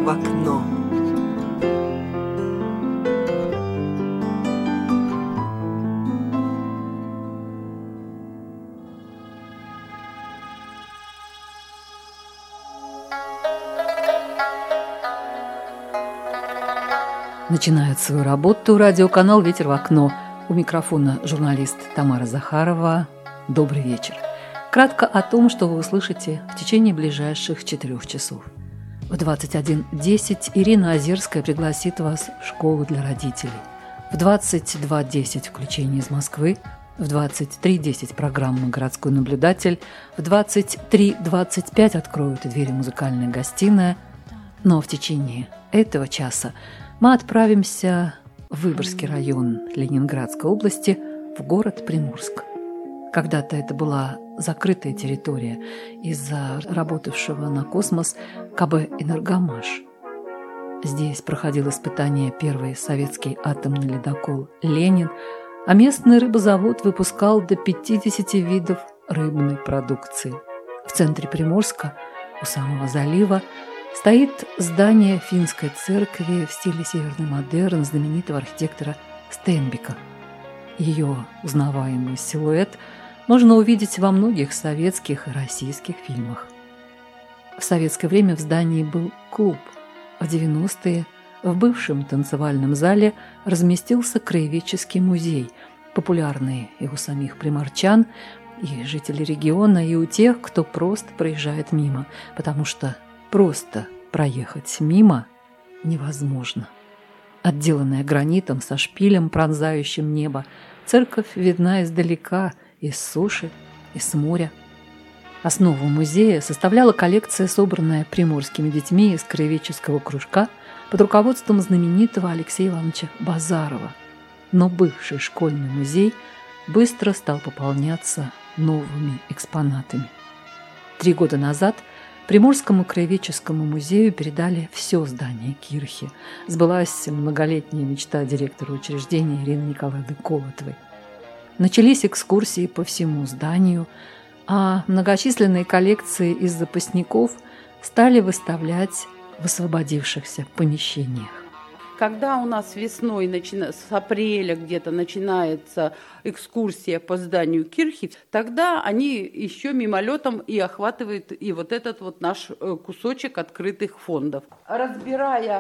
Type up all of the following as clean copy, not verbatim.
в окно. Начинает свою работу радиоканал «Ветер в окно». У микрофона журналист Тамара Захарова. Добрый вечер. Кратко о том, что вы услышите в течение ближайших 4 часов. В 21:10 Ирина Озерская пригласит вас в школу для родителей. В 22:10 включение из Москвы. В 23:10 программа «Городской наблюдатель». В 23:25 откроют двери музыкальная гостиная. Но в течение этого часа мы отправимся в Выборгский район Ленинградской области, в город Приморск. Когда-то это была закрытая территория из-за работавшего на космос КБ «Энергомаш». Здесь проходил испытание первый советский атомный ледокол «Ленин», а местный рыбозавод выпускал до 50 видов рыбной продукции. В центре Приморска, у самого залива, стоит здание финской церкви в стиле северный модерн знаменитого архитектора Стенбека. Ее узнаваемый силуэт можно увидеть во многих советских и российских фильмах. В советское время в здании был клуб. В 90-е в бывшем танцевальном зале разместился краеведческий музей, популярный и у самих приморчан, и жителей региона, и у тех, кто просто проезжает мимо, потому что просто проехать мимо невозможно. Отделанная гранитом со шпилем, пронзающим небо, церковь видна издалека, из суши, из моря. Основу музея составляла коллекция, собранная приморскими детьми из краеведческого кружка под руководством знаменитого Алексея Ивановича Базарова. Но бывший школьный музей быстро стал пополняться новыми экспонатами. 3 года назад Приморскому краеведческому музею передали все здание кирхи. Сбылась многолетняя мечта директора учреждения Ирины Николаевны Колотовой. Начались экскурсии по всему зданию, а многочисленные коллекции из запасников стали выставлять в освободившихся помещениях. Когда у нас весной, с апреля где-то начинается экскурсия по зданию кирхи, тогда они еще мимолетом и охватывают и вот этот вот наш кусочек открытых фондов. Разбирая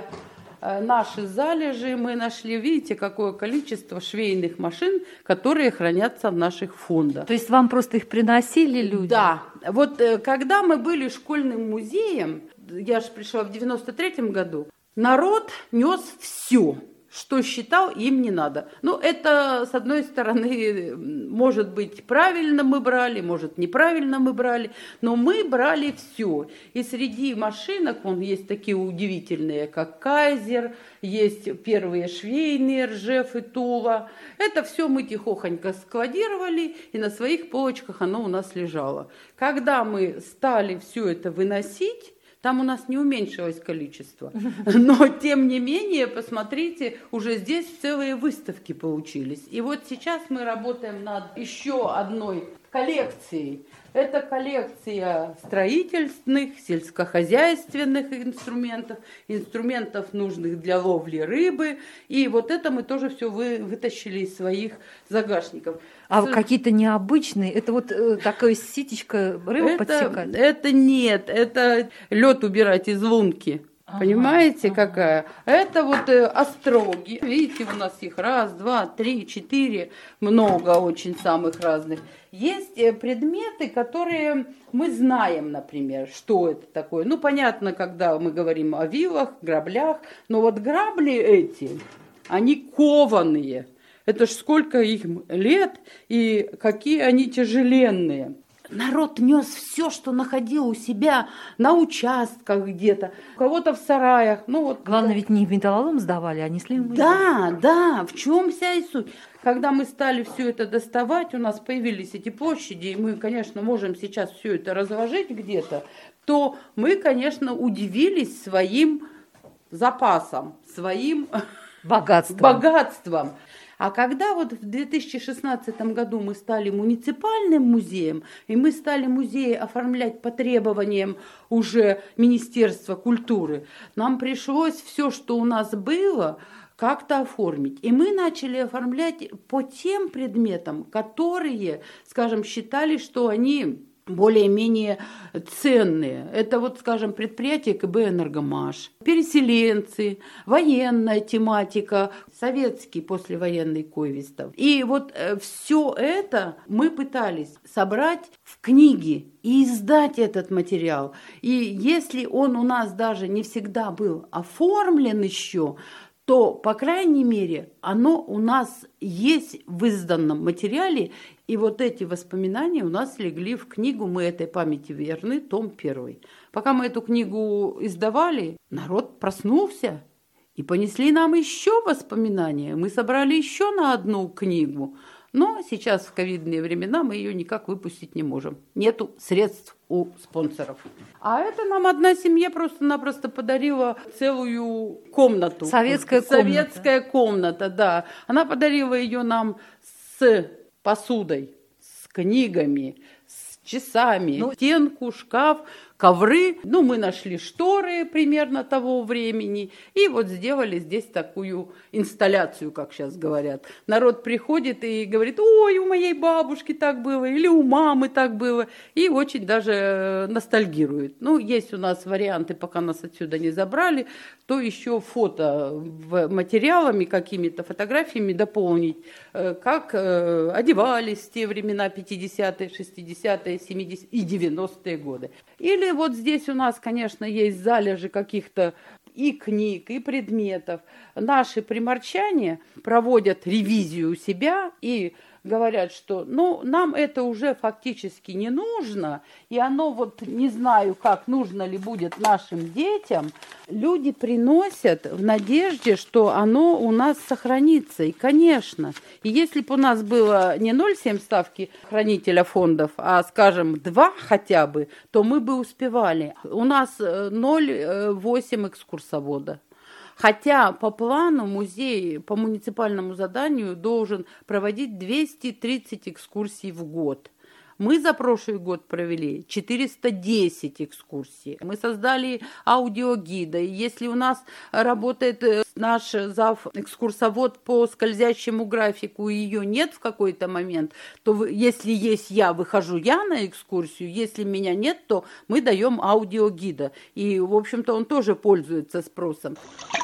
наши залежи, мы нашли, видите, какое количество швейных машин, которые хранятся в наших фондах. То есть вам просто их приносили люди? Да. Вот когда мы были школьным музеем, я же пришла в 93-м году, народ нес все, что считал им не надо. Ну, это, с одной стороны, может быть, правильно мы брали, может, неправильно мы брали, но мы брали все. И среди машинок, есть такие удивительные, как Кайзер, есть первые швейные, Ржев и Тула. Это все мы тихохонько складировали, и на своих полочках оно у нас лежало. Когда мы стали все это выносить, там у нас не уменьшилось количество. Но, тем не менее, посмотрите, уже здесь целые выставки получились. И вот сейчас мы работаем над еще одной коллекцией. Это коллекция строительных, сельскохозяйственных инструментов, инструментов, нужных для ловли рыбы. И вот это мы тоже все вытащили из своих загашников. А какие-то необычные, это вот такая ситечка рыбы подсекать? Это нет, это лед убирать из лунки. Понимаете, какая? Это вот остроги. Видите, у нас их 1, 2, 3, 4, много очень самых разных. Есть предметы, которые мы знаем, например, что это такое. Ну, понятно, когда мы говорим о вилах, граблях, но вот грабли эти, они кованые. Это ж сколько им лет и какие они тяжеленные. Народ нес все, что находил у себя на участках где-то, у кого-то в сараях. Главное, ведь не в металлолом сдавали, а несли в музей. Да, в чем вся и суть. Когда мы стали все это доставать, у нас появились эти площади, и мы, конечно, можем сейчас все это разложить где-то, то мы, конечно, удивились своим запасом, своим богатством. А когда вот в 2016 году мы стали муниципальным музеем, и мы стали музей оформлять по требованиям уже Министерства культуры, нам пришлось все, что у нас было, как-то оформить. И мы начали оформлять по тем предметам, которые, скажем, считали, что они более-менее ценные. Это вот, скажем, предприятие КБ «Энергомаш», переселенцы, военная тематика, советский послевоенный Койвистов. И вот все это мы пытались собрать в книги и издать этот материал. И если он у нас даже не всегда был оформлен еще, то, по крайней мере, оно у нас есть в изданном материале, и вот эти воспоминания у нас легли в книгу «Мы этой памяти верны», том 1. Пока мы эту книгу издавали, народ проснулся, и понесли нам еще воспоминания. Мы собрали еще на одну книгу, но сейчас в ковидные времена мы ее никак выпустить не можем. Нету средств у спонсоров. А это нам одна семья просто-напросто подарила целую комнату. Советская комната. Советская комната, да. Она подарила ее нам с посудой, с книгами, с часами, стенку, шкаф, ковры. Мы нашли шторы примерно того времени и вот сделали здесь такую инсталляцию, как сейчас говорят. Народ приходит и говорит: ой, у моей бабушки так было, или у мамы так было, и очень даже ностальгирует. Есть у нас варианты, пока нас отсюда не забрали, то еще фото материалами, какими-то фотографиями дополнить, как одевались в те времена 50-е, 60-е, 70-е и 90-е годы. Или вот здесь у нас, конечно, есть залежи каких-то и книг, и предметов. Наши приморчане проводят ревизию у себя и говорят, что нам это уже фактически не нужно, и оно не знаю, как нужно ли будет нашим детям. Люди приносят в надежде, что оно у нас сохранится. И, конечно, и если бы у нас было не 0,7 ставки хранителя фондов, а, скажем, 2 хотя бы, то мы бы успевали. У нас 0,8 экскурсовода. Хотя по плану музей по муниципальному заданию должен проводить 230 экскурсий в год. Мы за прошлый год провели 410 экскурсий. Мы создали аудиогида. И если у нас работает наш зав-экскурсовод по скользящему графику, и ее нет в какой-то момент, то если есть я, выхожу я на экскурсию. Если меня нет, то мы даем аудиогида. И, в общем-то, он тоже пользуется спросом.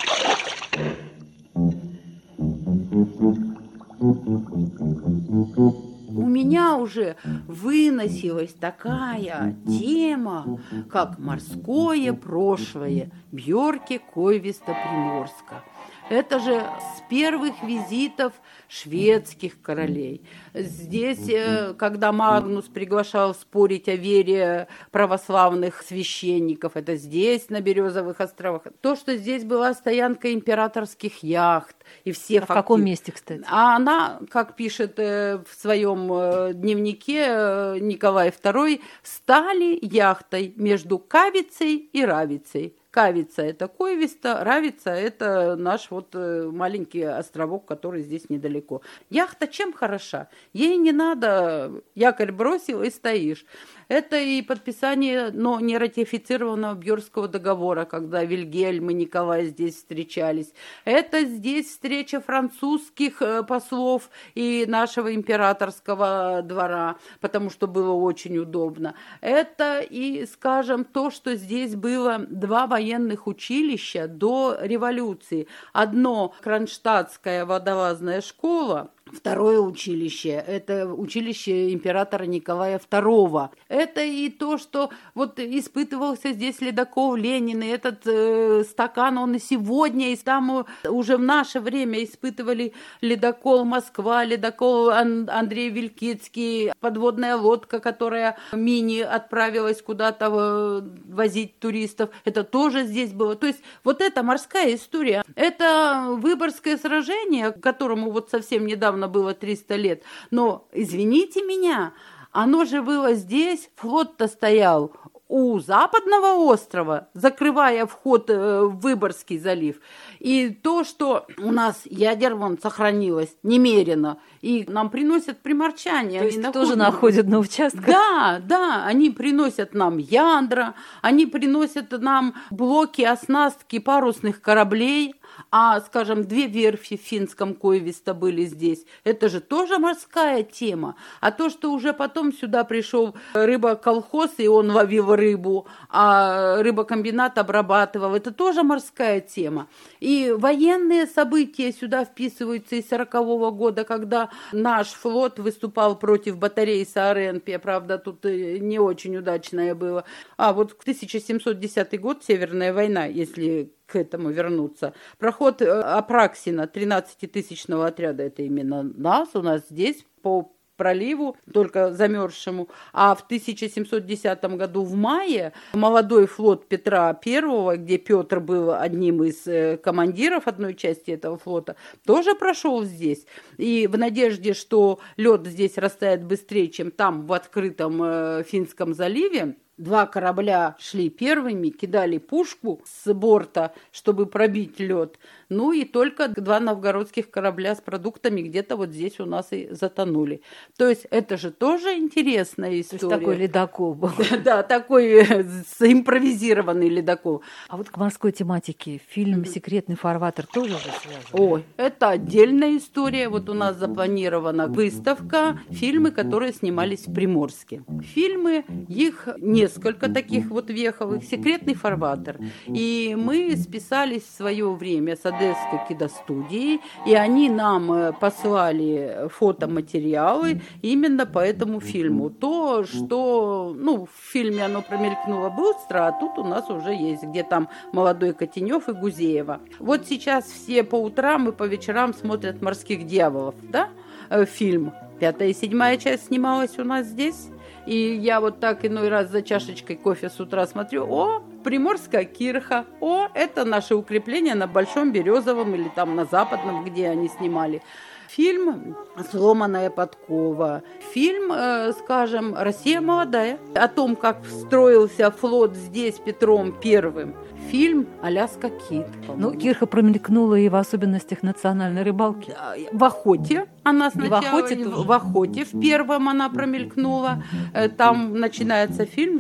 У меня уже выносилась такая тема, как морское прошлое Бьорки Койвиста Приморска. Это же с первых визитов шведских королей. Здесь, когда Магнус приглашал спорить о вере православных священников, это здесь, на Березовых островах. То, что здесь была стоянка императорских яхт. И все в каком месте, кстати? А она, как пишет в своем дневнике Николай II, стали яхтой между Кавицей и Равицей. Кавица – это Койвиста, Равица – это наш маленький островок, который здесь недалеко. Яхта чем хороша? Ей не надо, якорь бросил и стоишь. Это и подписание, но не ратифицированного Бьорского договора, когда Вильгельм и Николай здесь встречались. Это здесь встреча французских послов и нашего императорского двора, потому что было очень удобно. Это и, скажем, то, что здесь было 2 военных училища до революции. Одно – Кронштадтская водолазная школа, второе училище – это училище императора Николая II. Это и то, что испытывался здесь ледокол Ленин, и этот стакан, он и сегодня, и там уже в наше время испытывали ледокол Москва, ледокол Андрей Вилькицкий, подводная лодка, которая мини отправилась куда-то возить туристов. Это тоже здесь было. То есть эта морская история, это Выборгское сражение, которому совсем недавно было 300 лет. Но, извините меня, оно же было здесь, флот-то стоял у западного острова, закрывая вход в Выборгский залив. И то, что у нас ядер вон сохранилось немерено, и нам приносят приморчане. То есть тоже находят на участках? Да, они приносят нам ядра, они приносят нам блоки, оснастки парусных кораблей. А, скажем, 2 верфи в Финском Коивисто были здесь. Это же тоже морская тема. А то, что уже потом сюда пришел рыбоколхоз, и он ловил рыбу, а рыбокомбинат обрабатывал, это тоже морская тема. И военные события сюда вписываются из 40-го года, когда наш флот выступал против батареи Сааренпе. Правда, тут не очень удачное было. А вот 1710 год, Северная война, если к этому вернуться. Проход Апраксина, 13-тысячного отряда, это именно у нас здесь, по проливу, только замерзшему. А в 1710 году в мае молодой флот Петра I, где Петр был одним из командиров одной части этого флота, тоже прошел здесь. И в надежде, что лед здесь растает быстрее, чем там, в открытом Финском заливе, 2 корабля шли первыми, кидали пушку с борта, чтобы пробить лед. Ну и только 2 новгородских корабля с продуктами где-то вот здесь у нас и затонули. То есть это же тоже интересная история. То есть такой ледокол был. Да, такой импровизированный ледокол. А вот к морской тематике фильм «Секретный фарватер» тоже же связан? Ой, это отдельная история. Вот у нас запланирована выставка, фильмы, которые снимались в Приморске. Фильмы, их несколько таких вот веховых, «Секретный фарватер». И мы списались в свое время с Одесской киностудией, и они нам послали фотоматериалы именно по этому фильму. То, что, в фильме оно промелькнуло быстро, а тут у нас уже есть, где там молодой Котенев и Гузеева. Вот сейчас все по утрам и по вечерам смотрят «Морских дьяволов», да, фильм. 5-я и 7-я часть снималась у нас здесь. И я вот так иной раз за чашечкой кофе с утра смотрю, Приморская кирха, это наше укрепление на Большом Березовом или там на Западном, где они снимали. Фильм «Сломанная подкова». Фильм, скажем, «Россия молодая». О том, как строился флот здесь Петром Первым. Фильм «Аляска Кит». Кирха промелькнула и в особенностях национальной рыбалки. В охоте она сначала. И в охоте тоже? В охоте в первом она промелькнула. Там начинается фильм,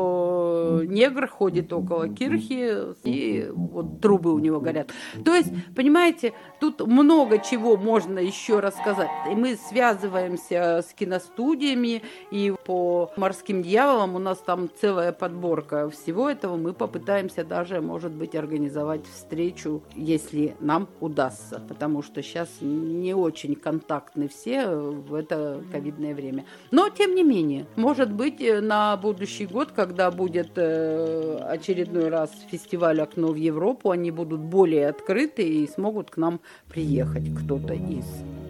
что негр ходит около кирхи, и вот трубы у него горят. То есть, понимаете, тут много чего можно еще рассказать. И мы связываемся с киностудиями, и по «Морским дьяволам» у нас там целая подборка всего этого. Мы попытаемся даже, может быть, организовать встречу, если нам удастся, потому что сейчас не очень контактны все в это ковидное время. Но, тем не менее, может быть, на будущий год, когда будет очередной раз фестиваль «Окно в Европу», они будут более открыты и смогут к нам приехать кто-то из.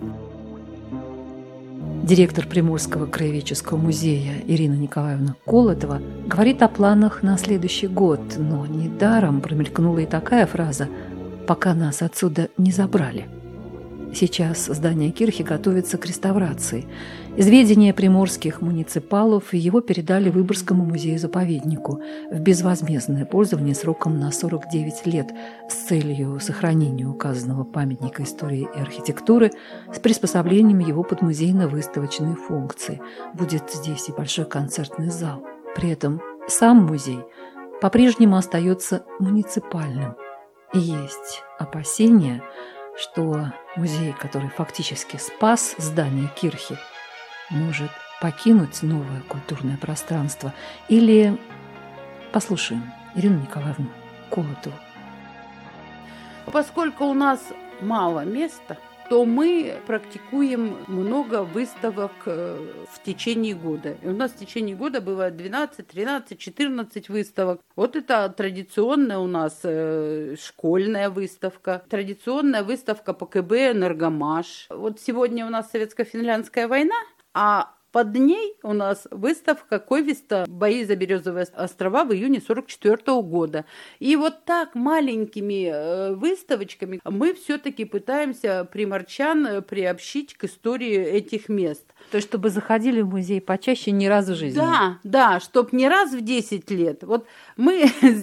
Директор Приморского краеведческого музея Ирина Николаевна Колотова говорит о планах на следующий год, но недаром промелькнула и такая фраза «пока нас отсюда не забрали». Сейчас здание кирхи готовится к реставрации. Из ведения приморских муниципалов его передали Выборгскому музею-заповеднику в безвозмездное пользование сроком на 49 лет с целью сохранения указанного памятника истории и архитектуры с приспособлением его под музейно-выставочные функции. Будет здесь и большой концертный зал. При этом сам музей по-прежнему остается муниципальным. И есть опасения, что музей, который фактически спас здание кирхи, может покинуть новое культурное пространство. Или послушаем Ирину Николаевну Колотову. Поскольку у нас мало места, то мы практикуем много выставок в течение года. И у нас в течение года бывает 12, 13, 14 выставок. Вот это традиционная у нас школьная выставка, традиционная выставка по КБ «Энергомаш». Вот сегодня у нас советско-финляндская война, а под ней у нас выставка Ковиста «Бои за Березовые острова» в июне 1944 года. И вот так маленькими выставочками мы все-таки пытаемся приморчан приобщить к истории этих мест. То есть, чтобы заходили в музей почаще, не раз в жизни. Да, чтобы не раз в 10 лет. Вот мы с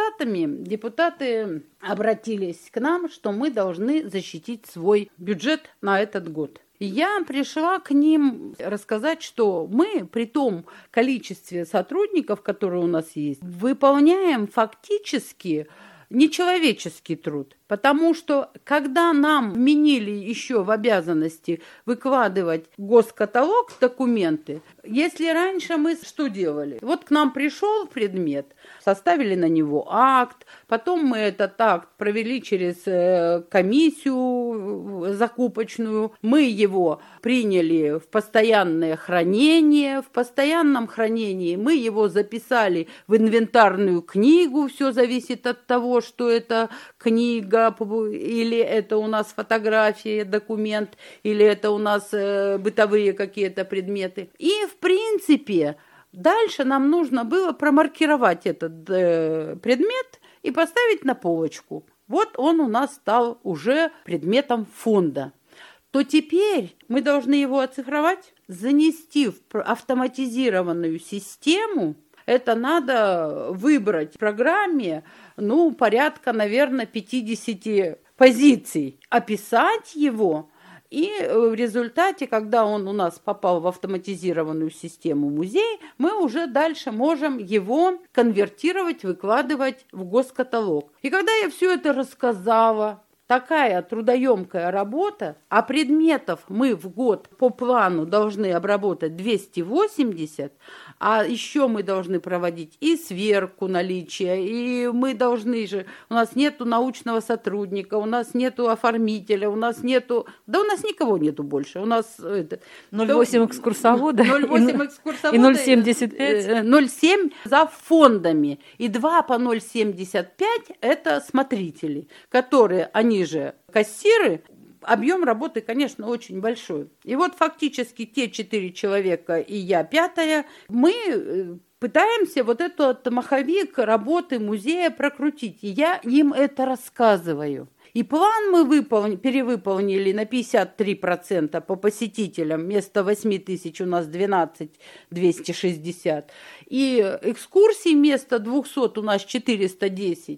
депутаты обратились к нам, что мы должны защитить свой бюджет на этот год. Я пришла к ним рассказать, что мы при том количестве сотрудников, которые у нас есть, выполняем фактически нечеловеческий труд. Потому что, когда нам вменили еще в обязанности выкладывать в госкаталог документы, если раньше мы что делали? Вот к нам пришел предмет, составили на него акт, потом мы этот акт провели через комиссию закупочную, мы его приняли в постоянное хранение, в постоянном хранении мы его записали в инвентарную книгу, все зависит от того, что это книга, или это у нас фотографии, документ, или это у нас бытовые какие-то предметы. И, в принципе, дальше нам нужно было промаркировать этот предмет и поставить на полочку. Вот он у нас стал уже предметом фонда. То теперь мы должны его оцифровать, занести в автоматизированную систему. Это надо выбрать в программе, порядка, наверное, 50 позиций, описать его, и в результате, когда он у нас попал в автоматизированную систему музея, мы уже дальше можем его конвертировать, выкладывать в госкаталог. И когда я все это рассказала, такая трудоемкая работа, а предметов мы в год по плану должны обработать 280, а еще мы должны проводить и сверку наличия, и мы должны же, у нас нету научного сотрудника, у нас нету оформителя, у нас никого нету больше, у нас 0,8 экскурсовода, 0,8 экскурсовода и 0,75, 0,7 за фондами, и 2 по 0,75 это смотрители, которые, они же кассиры. Объем работы, конечно, очень большой. И вот фактически те 4 человека и я 5-я, мы пытаемся вот этот маховик работы музея прокрутить. И я им это рассказываю. И план мы перевыполнили на 53% по посетителям. Вместо 8 тысяч у нас 12 260. И экскурсий вместо 200 у нас 410.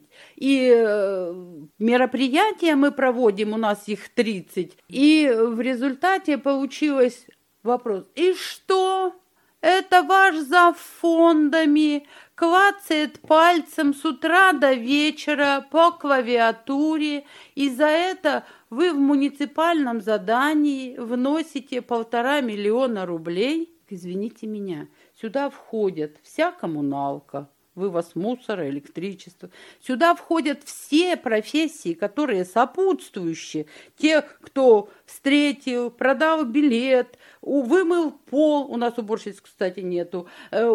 И мероприятия мы проводим, у нас их 30. И в результате получилось вопрос. И что? Это ваш зав фондами клацает пальцем с утра до вечера по клавиатуре, и за это вы в муниципальном задании вносите 1,5 миллиона рублей. Извините меня, сюда входят вся коммуналка, вывоз мусора, электричество. Сюда входят все профессии, которые сопутствующие. Те, кто встретил, продал билет, вымыл пол, у нас уборщиц, кстати, нету,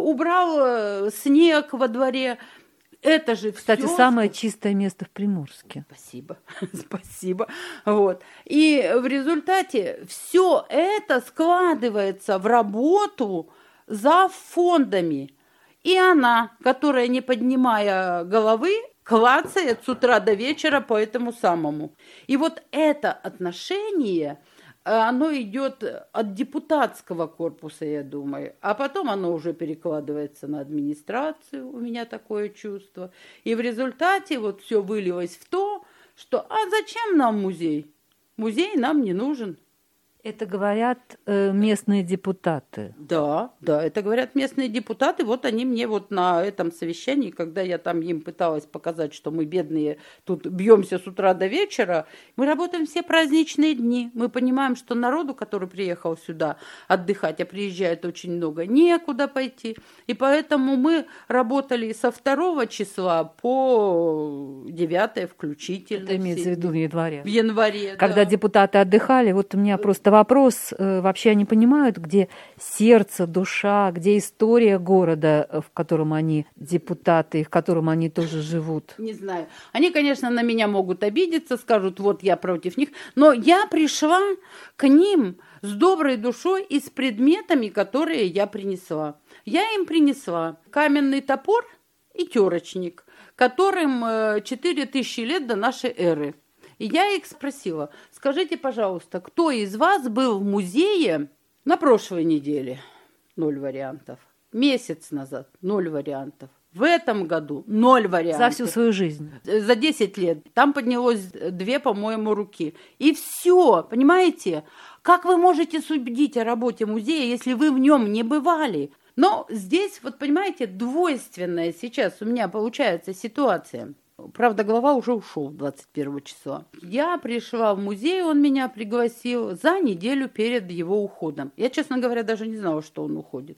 убрал снег во дворе. Это же кстати, всё... самое чистое место в Приморске. Спасибо, спасибо. Вот. И в результате все это складывается в работу за фондами. И она, которая, не поднимая головы, клацает с утра до вечера по этому самому. И вот это отношение, оно идет от депутатского корпуса, я думаю, а потом оно уже перекладывается на администрацию, у меня такое чувство. И в результате вот все вылилось в то, что зачем нам музей? Музей нам не нужен. Это говорят местные депутаты. Да, это говорят местные депутаты. Вот они мне вот на этом совещании, когда я там им пыталась показать, что мы бедные тут бьемся с утра до вечера, мы работаем все праздничные дни. Мы понимаем, что народу, который приехал сюда отдыхать, а приезжает очень много, некуда пойти. И поэтому мы работали со 2 числа по 9 включительно. Это имеется в виду в январе. В январе, когда да. депутаты отдыхали, вот у меня просто вопрос, вообще они понимают, где сердце, душа, где история города, в котором они депутаты, в котором они тоже живут? Не знаю. Они, конечно, на меня могут обидеться, скажут, вот я против них, но я пришла к ним с доброй душой и с предметами, которые я принесла. Я им принесла каменный топор и терочник, которым 4000 лет до нашей эры. И я их спросила, скажите, пожалуйста, кто из вас был в музее на прошлой неделе? 0 вариантов. Месяц назад 0 вариантов. В этом году 0 вариантов. За всю свою жизнь. За 10 лет. Там поднялось 2, по-моему, руки. И все, понимаете? Как вы можете судить о работе музея, если вы в нем не бывали? Но здесь, вот понимаете, двойственная сейчас у меня получается ситуация. Правда, глава уже ушел 21 числа. Я пришла в музей, он меня пригласил за неделю перед его уходом. Я, честно говоря, даже не знала, что он уходит.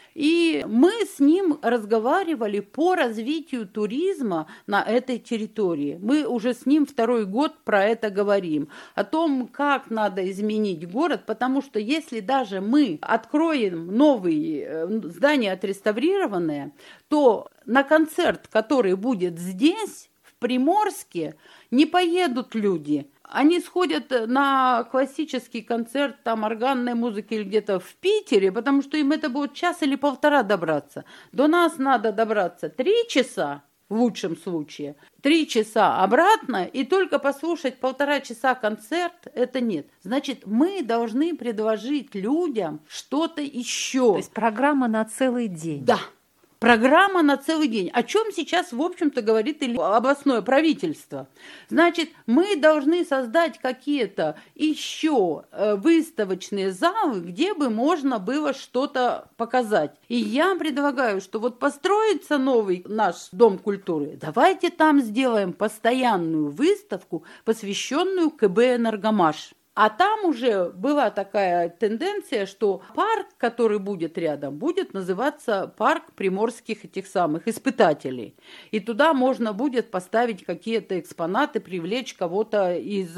И мы с ним разговаривали по развитию туризма на этой территории. Мы уже с ним 2-й год про это говорим. О том, как надо изменить город, потому что если даже мы откроем новые здания отреставрированные, то на концерт, который будет здесь, в Приморске, не поедут люди. Они сходят на классический концерт там органной музыки или где-то в Питере, потому что им это будет 1 или 1,5 часа добраться. До нас надо добраться 3 часа, в лучшем случае. 3 часа обратно, и только послушать 1,5 часа концерт, это нет. Значит, мы должны предложить людям что-то еще. То есть программа на целый день. Да. Программа на целый день. О чем сейчас, в общем-то, говорит и областное правительство. Значит, мы должны создать какие-то еще выставочные залы, где бы можно было что-то показать. И я предлагаю, что вот построится новый наш Дом культуры. Давайте там сделаем постоянную выставку, посвященную КБ «Энергомаш». А там уже была такая тенденция, что парк, который будет рядом, будет называться парк приморских этих самых испытателей. И туда можно будет поставить какие-то экспонаты, привлечь кого-то из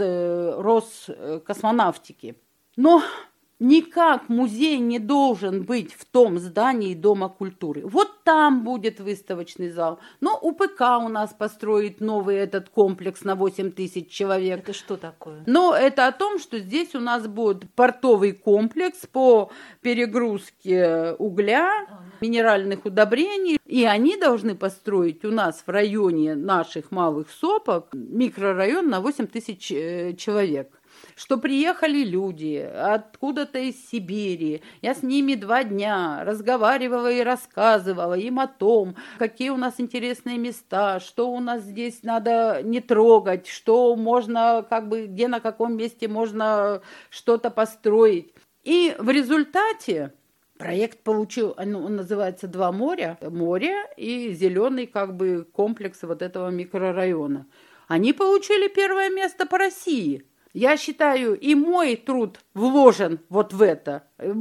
Роскосмонавтики. Но никак музей не должен быть в том здании Дома культуры. Вот там будет выставочный зал. Но УПК у нас построит новый этот комплекс на 8000 человек. Это что такое? Но это о том, что здесь у нас будет портовый комплекс по перегрузке угля, минеральных удобрений. И они должны построить у нас в районе наших малых сопок микрорайон на 8000 человек. Что приехали люди откуда-то из Сибири. Я с ними 2 дня разговаривала и рассказывала им о том, какие у нас интересные места, что у нас здесь надо не трогать, что можно, где на каком месте можно что-то построить. И в результате проект получил, он называется «Два моря», море и зеленый комплекс вот этого микрорайона. Они получили 1 место по России. Я считаю, и мой труд вложен вот в это.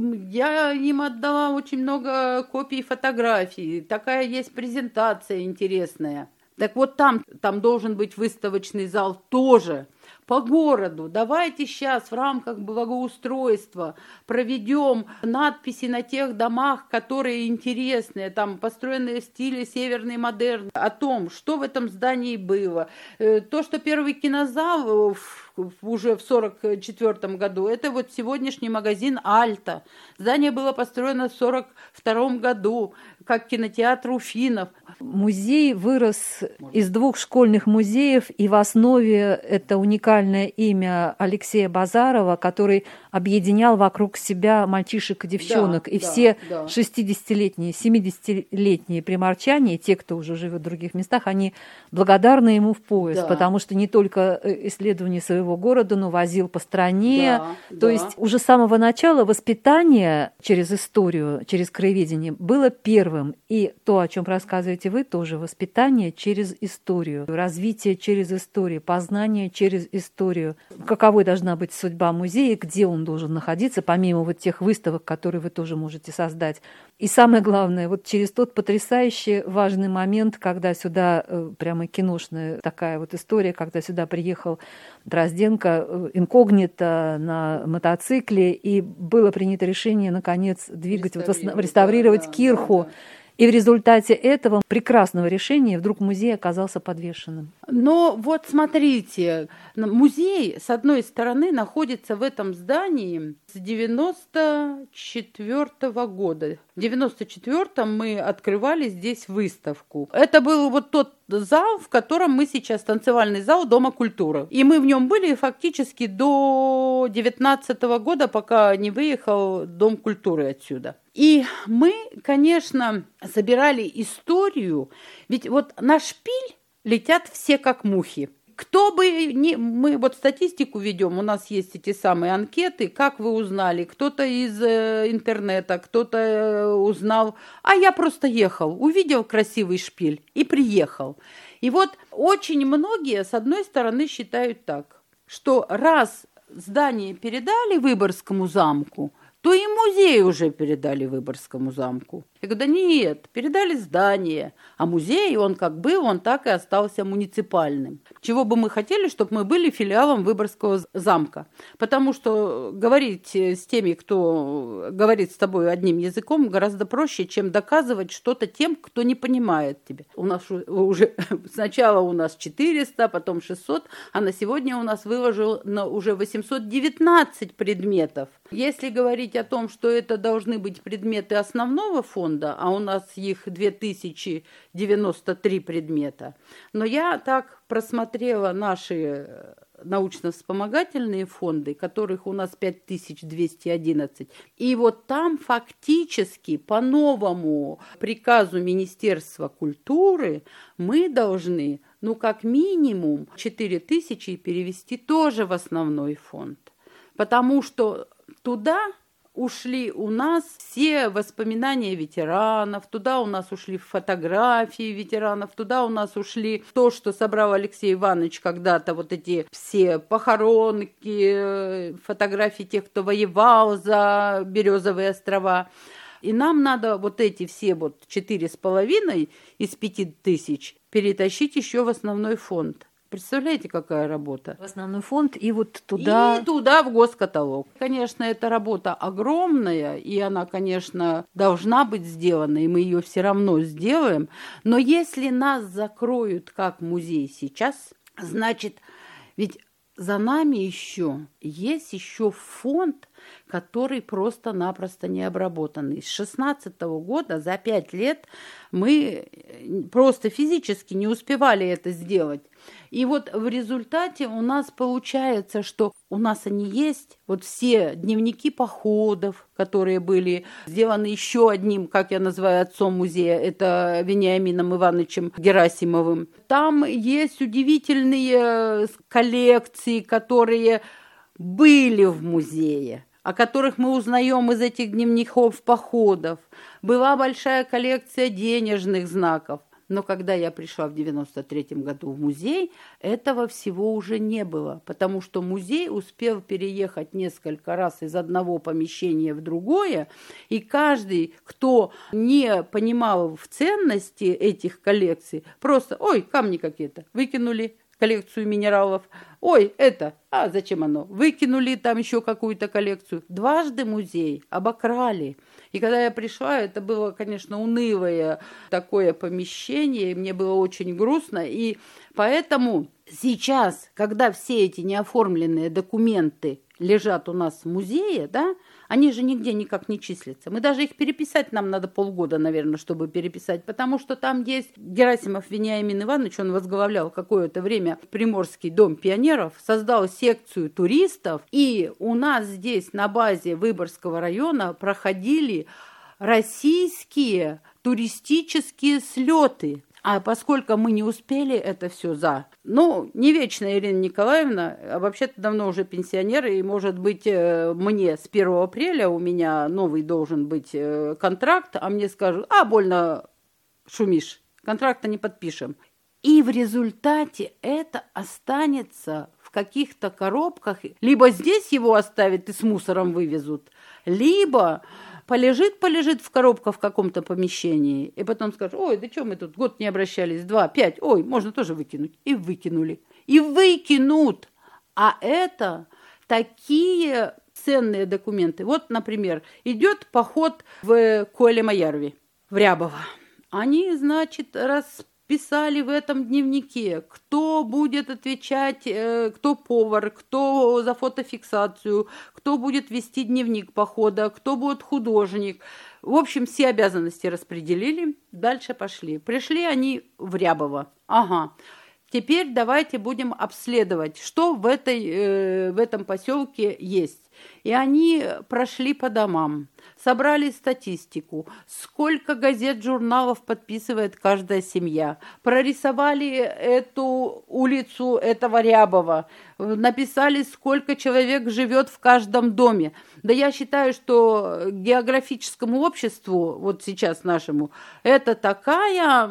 Я им отдала очень много копий фотографий. Такая есть презентация интересная. Так вот там должен быть выставочный зал тоже. По городу. Давайте сейчас в рамках благоустройства проведем надписи на тех домах, которые интересные, там построенные в стиле северный модерн, о том, что в этом здании было. То, что первый кинозал уже в 1944 году, это вот сегодняшний магазин «Альта». Здание было построено в 1942 году, как кинотеатр Уфинов. Музей вырос из 2 школьных музеев, и в основе это уникальное имя Алексея Базарова, который объединял вокруг себя мальчишек и девчонок. И все 60-летние, 70-летние приморчане, те, кто уже живет в других местах, они благодарны ему в пояс, потому что не только исследование своего города, но возил по стране. То есть уже с самого начала воспитание через историю, через краеведение было первым. И то, о чем рассказываете вы, тоже воспитание через историю, развитие через историю, познание через историю, каковой должна быть судьба музея, где он должен находиться, помимо вот тех выставок, которые вы тоже можете создать. И самое главное, вот через тот потрясающий важный момент, когда сюда, прямо киношная такая вот история, когда сюда приехал Дрозденко инкогнито на мотоцикле, и было принято решение, наконец, двигать, реставрировать кирху. Да. И в результате этого прекрасного решения вдруг музей оказался подвешенным. Но вот смотрите, музей, с одной стороны, находится в этом здании с 94 года. В 94-м мы открывали здесь выставку. Это был вот тот зал, в котором мы сейчас, танцевальный зал Дома культуры. И мы в нем были фактически до 19-го года, пока не выехал Дом культуры отсюда. И мы, конечно, собирали историю, ведь вот на шпиль летят все как мухи. Кто бы ни... Мы вот статистику ведем, у нас есть эти самые анкеты, как вы узнали, кто-то из интернета, кто-то узнал, а я просто ехал, увидел красивый шпиль и приехал. И вот очень многие, с одной стороны, считают так, что раз здание передали Выборгскому замку, то и музей уже передали Выборгскому замку. Я говорю, да нет, передали здание, а музей, он как был, он так и остался муниципальным. Чего бы мы хотели, чтобы мы были филиалом Выборгского замка. Потому что говорить с теми, кто говорит с тобой одним языком, гораздо проще, чем доказывать что-то тем, кто не понимает тебя. У нас уже сначала у нас 400, потом 600, а на сегодня у нас выложено уже 819 предметов. Если говорить о том, что это должны быть предметы основного фонда, а у нас их 2093 предмета, но я так просмотрела наши научно-вспомогательные фонды, которых у нас 5211, и вот там фактически по новому приказу Министерства культуры мы должны, как минимум 4000 перевести тоже в основной фонд, потому что туда ушли у нас все воспоминания ветеранов, туда у нас ушли фотографии ветеранов, туда у нас ушли то, что собрал Алексей Иванович когда-то, вот эти все похоронки, фотографии тех, кто воевал за Березовые острова. И нам надо вот эти все 4,5 из 5000 перетащить еще в основной фонд. Представляете, какая работа? В основной фонд и вот туда... И туда, в госкаталог. Конечно, эта работа огромная, и она, конечно, должна быть сделана, и мы ее все равно сделаем. Но если нас закроют как музей сейчас, значит, ведь за нами есть еще фонд, который просто-напросто не обработанный. С 2016 года за 5 лет мы просто физически не успевали это сделать. И вот в результате у нас получается, что у нас они есть, вот все дневники походов, которые были сделаны еще одним, как я называю, отцом музея, это Вениамином Ивановичем Герасимовым. Там есть удивительные коллекции, которые были в музее, о которых мы узнаем из этих дневников походов. Была большая коллекция денежных знаков. Но когда я пришла в 93-м году в музей, этого всего уже не было, потому что музей успел переехать несколько раз из одного помещения в другое, и каждый, кто не понимал в ценности этих коллекций, просто, камни какие-то, выкинули коллекцию минералов, зачем оно? Выкинули там еще какую-то коллекцию. Дважды музей обокрали. И когда я пришла, это было, конечно, унылое такое помещение, и мне было очень грустно. И поэтому сейчас, когда все эти неоформленные документы лежат у нас в музее, они же нигде никак не числятся. Мы даже их переписать, нам надо полгода, наверное, чтобы переписать, потому что там есть Герасимов Вениамин Иванович, он возглавлял какое-то время Приморский дом пионеров, создал секцию туристов, и у нас здесь на базе Выборгского района проходили российские туристические слеты. А поскольку мы не успели это все не вечная Ирина Николаевна, а вообще-то давно уже пенсионер, и, может быть, мне с 1 апреля у меня новый должен быть контракт, а мне скажут, больно шумишь, контракта не подпишем. И в результате это останется в каких-то коробках. Либо здесь его оставят и с мусором вывезут, либо полежит в коробках в каком-то помещении, и потом скажут: ой, да что мы тут год не обращались, 2, 5, ой, можно тоже выкинуть. И выкинули. И выкинут. А это такие ценные документы. Вот, например, идет поход в Койле-Маярви, в Рябово. Они, значит, расписали в этом дневнике, кто будет отвечать, кто повар, кто за фотофиксацию, кто будет вести дневник похода, кто будет художник. В общем, все обязанности распределили, дальше пошли. Пришли они в Рябово. Ага. Теперь давайте будем обследовать, что в этом поселке есть. И они прошли по домам, собрали статистику, сколько газет, журналов подписывает каждая семья, прорисовали эту улицу этого Рябова, написали, сколько человек живет в каждом доме. Да я считаю, что географическому обществу, вот сейчас нашему, это такая...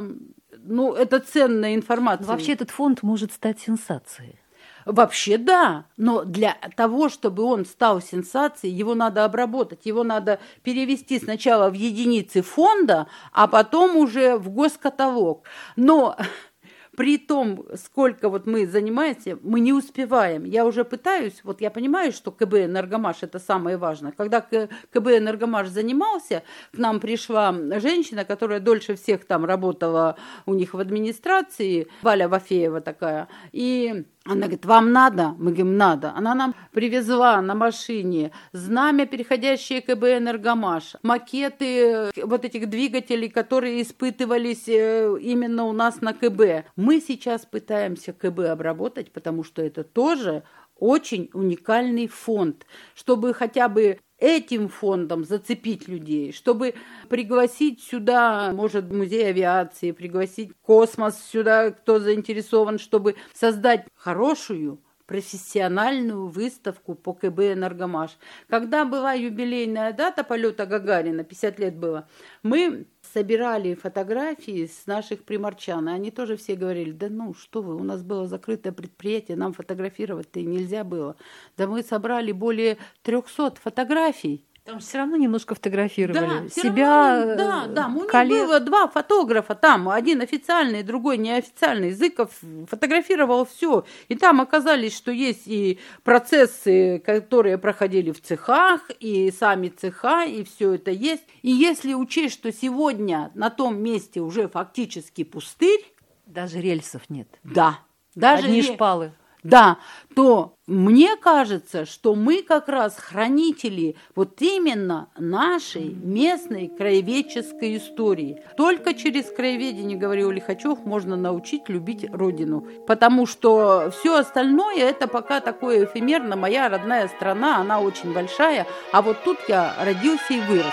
это ценная информация. Вообще этот фонд может стать сенсацией. Вообще да, но для того, чтобы он стал сенсацией, его надо обработать, его надо перевести сначала в единицы фонда, а потом уже в госкаталог. Но при том, сколько вот мы занимаемся, мы не успеваем. Я уже пытаюсь, вот я понимаю, что КБ «Энергомаш» – это самое важное. Когда КБ «Энергомаш» занимался, к нам пришла женщина, которая дольше всех там работала у них в администрации, Валя Вафеева такая, и... Она говорит: вам надо? Мы говорим: надо. Она нам привезла на машине знамя, переходящее КБ «Энергомаш», макеты вот этих двигателей, которые испытывались именно у нас на КБ. Мы сейчас пытаемся КБ обработать, потому что это тоже очень уникальный фонд, чтобы хотя бы этим фондом зацепить людей, чтобы пригласить сюда, может, музей авиации, пригласить космос сюда, кто заинтересован, чтобы создать хорошую профессиональную выставку по КБ «Энергомаш». Когда была юбилейная дата полета Гагарина, 50 лет было, мы собирали фотографии с наших приморчан, и они тоже все говорили: да ну, что вы, у нас было закрытое предприятие, нам фотографировать-то и нельзя было. Да мы собрали более 300 фотографий. Там все равно немножко фотографировали. Да, себя, да. У них было 2 фотографа там, один официальный, другой неофициальный. Зыков фотографировал все. И там оказались, что есть и процессы, которые проходили в цехах, и сами цеха, и все это есть. И если учесть, что сегодня на том месте уже фактически пустырь. Даже рельсов нет. Да. Даже одни шпалы. Да, то мне кажется, что мы как раз хранители вот именно нашей местной краеведческой истории. Только через краеведение, говорил Лихачев, можно научить любить родину. Потому что все остальное это пока такое эфемерно. Моя родная страна, она очень большая, а вот тут я родился и вырос.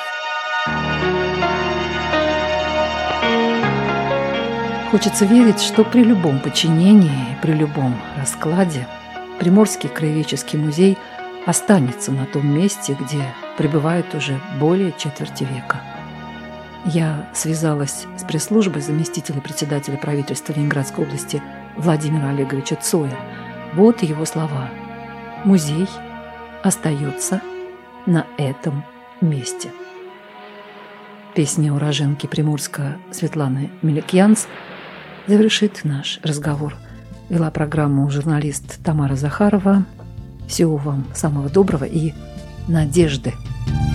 Хочется верить, что при любом подчинении, при любом раскладе Приморский краеведческий музей останется на том месте, где пребывает уже более четверти века. Я связалась с пресс-службой заместителя председателя правительства Ленинградской области Владимира Олеговича Цоя. Вот его слова: «Музей остается на этом месте». Песня уроженки Приморска Светланы Меликьянс завершит наш разговор. Вела программу журналист Тамара Захарова. Всего вам самого доброго и надежды.